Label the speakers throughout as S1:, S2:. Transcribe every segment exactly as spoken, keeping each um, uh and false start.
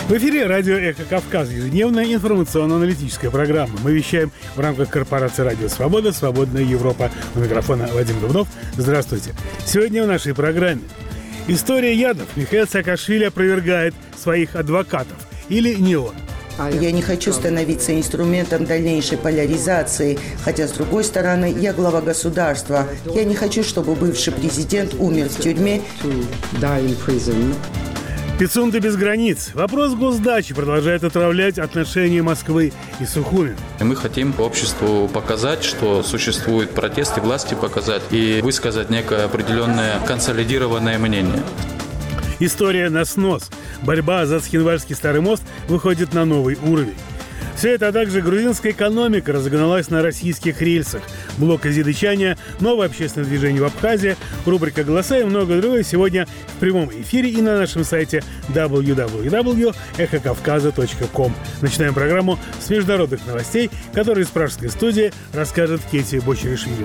S1: В эфире радио «Эхо Кавказ», ежедневная информационно-аналитическая программа. Мы вещаем в рамках корпорации «Радио Свобода», «Свободная Европа». У микрофона Вадим Дубнов. Здравствуйте. Сегодня в нашей программе история ядов. Михаил Саакашвили опровергает своих адвокатов. Или не он?
S2: Я не хочу становиться инструментом дальнейшей поляризации, хотя, с другой стороны, я глава государства. Я не хочу, чтобы бывший президент умер в тюрьме.
S1: Пицунда без границ. Вопрос госдачи продолжает отравлять отношения Москвы и Сухуми.
S3: Мы хотим обществу показать, что существует протест, и власти показать, и высказать некое определенное консолидированное мнение.
S1: История на снос. Борьба за Цхинвальский старый мост выходит на новый уровень. Все это, а также грузинская экономика разогналась на российских рельсах. Блок азербайджания, новое общественное движение в Абхазии, рубрика «Голоса» и многое другое сегодня в прямом эфире и на нашем сайте дабл ю дабл ю дабл ю точка эхо кавказа точка ком. Начинаем программу с международных новостей, которые из пражской студии расскажет Кетти Бочеришвили.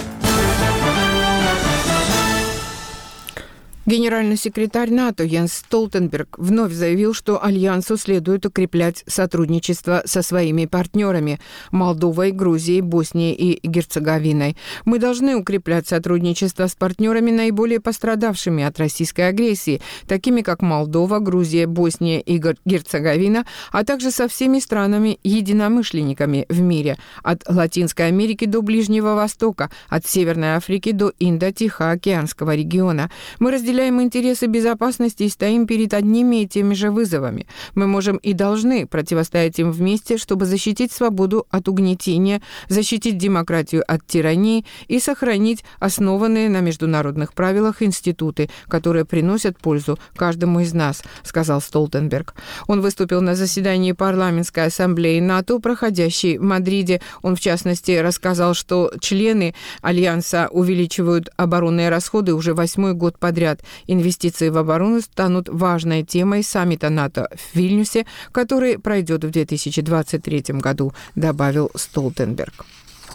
S4: Генеральный секретарь НАТО Йенс Столтенберг вновь заявил, что Альянсу следует укреплять сотрудничество со своими партнерами – Молдовой, Грузией, Боснией и Герцеговиной. Мы должны укреплять сотрудничество с партнерами, наиболее пострадавшими от российской агрессии, такими как Молдова, Грузия, Босния и Герцеговина, а также со всеми странами-единомышленниками в мире – от Латинской Америки до Ближнего Востока, от Северной Африки до Индо-Тихоокеанского региона. Мы разделяем Разделяем интересы безопасности и стоим перед одними и теми же вызовами. Мы можем и должны противостоять им вместе, чтобы защитить свободу от угнетения, защитить демократию от тирании и сохранить основанные на международных правилах институты, которые приносят пользу каждому из нас, сказал Столтенберг. Он выступил на заседании парламентской ассамблеи НАТО, проходящей в Мадриде. Он, в частности, рассказал, что члены Альянса увеличивают оборонные расходы уже восьмой год подряд. Инвестиции в оборону станут важной темой саммита НАТО в Вильнюсе, который пройдет в две тысячи двадцать третьем году, добавил Столтенберг.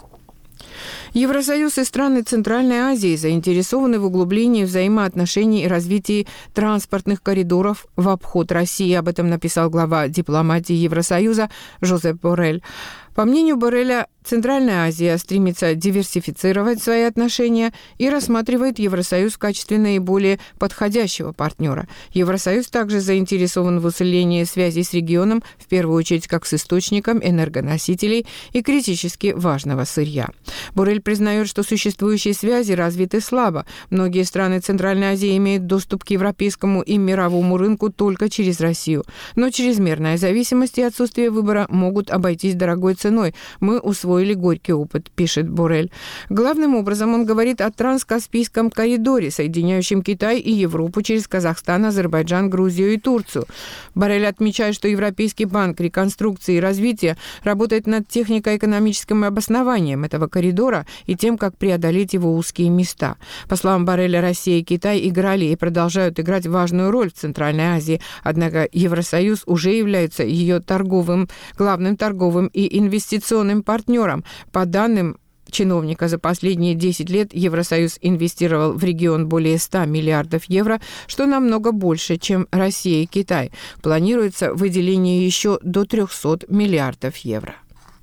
S4: Евросоюз и страны Центральной Азии заинтересованы в углублении взаимоотношений и развитии транспортных коридоров в обход России. Об этом написал глава дипломатии Евросоюза Жозеп Боррель. По мнению Борреля, Центральная Азия стремится диверсифицировать свои отношения и рассматривает Евросоюз в качестве наиболее подходящего партнера. Евросоюз также заинтересован в усилении связей с регионом, в первую очередь как с источником энергоносителей и критически важного сырья. Боррель признает, что существующие связи развиты слабо. Многие страны Центральной Азии имеют доступ к европейскому и мировому рынку только через Россию. Но чрезмерная зависимость и отсутствие выбора могут обойтись дорогой ценой. Мы усвоили горький опыт, пишет Боррель. Главным образом он говорит о транскаспийском коридоре, соединяющем Китай и Европу через Казахстан, Азербайджан, Грузию и Турцию. Боррель отмечает, что Европейский банк реконструкции и развития работает над технико-экономическим обоснованием этого коридора и тем, как преодолеть его узкие места. По словам Борреля, Россия и Китай играли и продолжают играть важную роль в Центральной Азии, однако Евросоюз уже является ее торговым, главным торговым и инвестиционным партнером. По данным чиновника, за последние десять лет Евросоюз инвестировал в регион более ста миллиардов евро, что намного больше, чем Россия и Китай. Планируется выделение еще до трехсот миллиардов евро.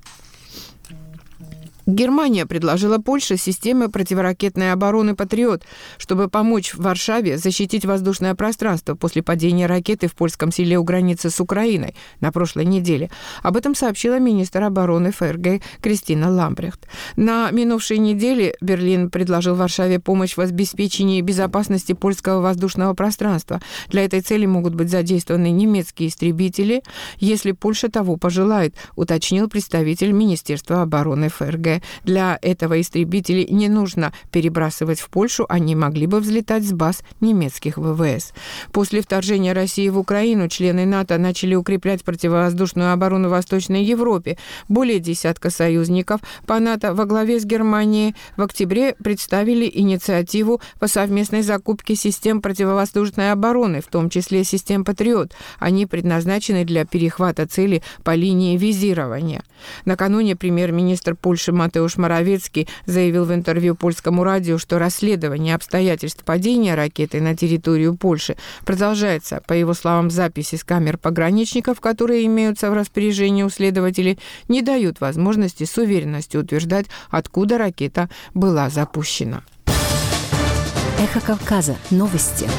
S4: Германия предложила Польше системы противоракетной обороны «Патриот», чтобы помочь Варшаве защитить воздушное пространство после падения ракеты в польском селе у границы с Украиной на прошлой неделе. Об этом сообщила министр обороны ФРГ Кристина Ламбрехт. На минувшей неделе Берлин предложил Варшаве помощь в обеспечении безопасности польского воздушного пространства. Для этой цели могут быть задействованы немецкие истребители, если Польша того пожелает, уточнил представитель Министерства обороны ФРГ. Для этого истребителей не нужно перебрасывать в Польшу, они могли бы взлетать с баз немецких ВВС. После вторжения России в Украину члены НАТО начали укреплять противовоздушную оборону в Восточной Европе. Более десятка союзников по НАТО во главе с Германией в октябре представили инициативу по совместной закупке систем противовоздушной обороны, в том числе систем «Патриот». Они предназначены для перехвата цели по линии визирования. Накануне премьер-министр Польши Матеуш Моровецкий заявил в интервью польскому радио, что расследование обстоятельств падения ракеты на территорию Польши продолжается. По его словам, записи с камер пограничников, которые имеются в распоряжении у следователей, не дают возможности с уверенностью утверждать, откуда ракета была запущена.
S5: Эхо Кавказа. Новости.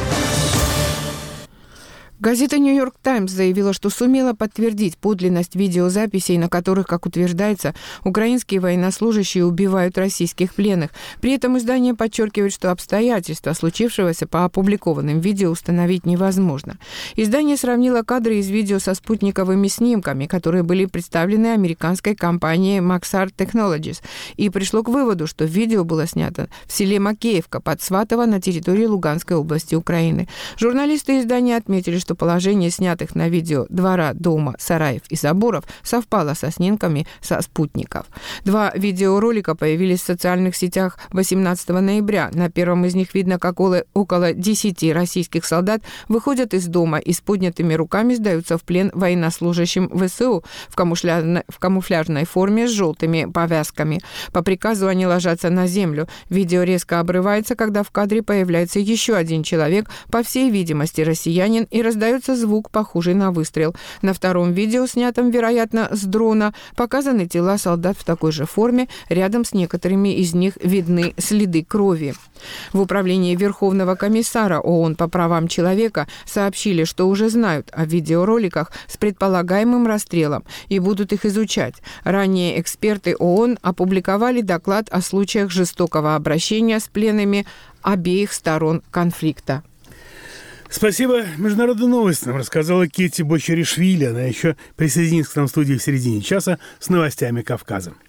S4: Газета «Нью-Йорк Таймс» заявила, что сумела подтвердить подлинность видеозаписей, на которых, как утверждается, украинские военнослужащие убивают российских пленных. При этом издание подчеркивает, что обстоятельства случившегося по опубликованным видео установить невозможно. Издание сравнило кадры из видео со спутниковыми снимками, которые были представлены американской компанией Maxar Technologies, и пришло к выводу, что видео было снято в селе Макеевка под Сватово на территории Луганской области Украины. Журналисты издания отметили, что что положение снятых на видео двора, дома, сараев и заборов совпало со снимками со спутников. Два видеоролика появились в социальных сетях восемнадцатого ноября. На первом из них видно, как около десяти российских солдат выходят из дома и с поднятыми руками сдаются в плен военнослужащим ВСУ в камуфляжной, в камуфляжной форме с желтыми повязками. По приказу они ложатся на землю. Видео резко обрывается, когда в кадре появляется еще один человек, по всей видимости, россиянин, и раздается звук, похожий на выстрел. На втором видео, снятом, вероятно, с дрона, показаны тела солдат в такой же форме. Рядом с некоторыми из них видны следы крови. В управлении Верховного комиссара ООН по правам человека сообщили, что уже знают о видеороликах с предполагаемым расстрелом и будут их изучать. Ранее эксперты ООН опубликовали доклад о случаях жестокого обращения с пленными обеих сторон конфликта.
S1: Спасибо. Международную новость нам рассказала Кетти Бочаришвили. Она еще присоединится к нам в студии в середине часа с новостями Кавказа.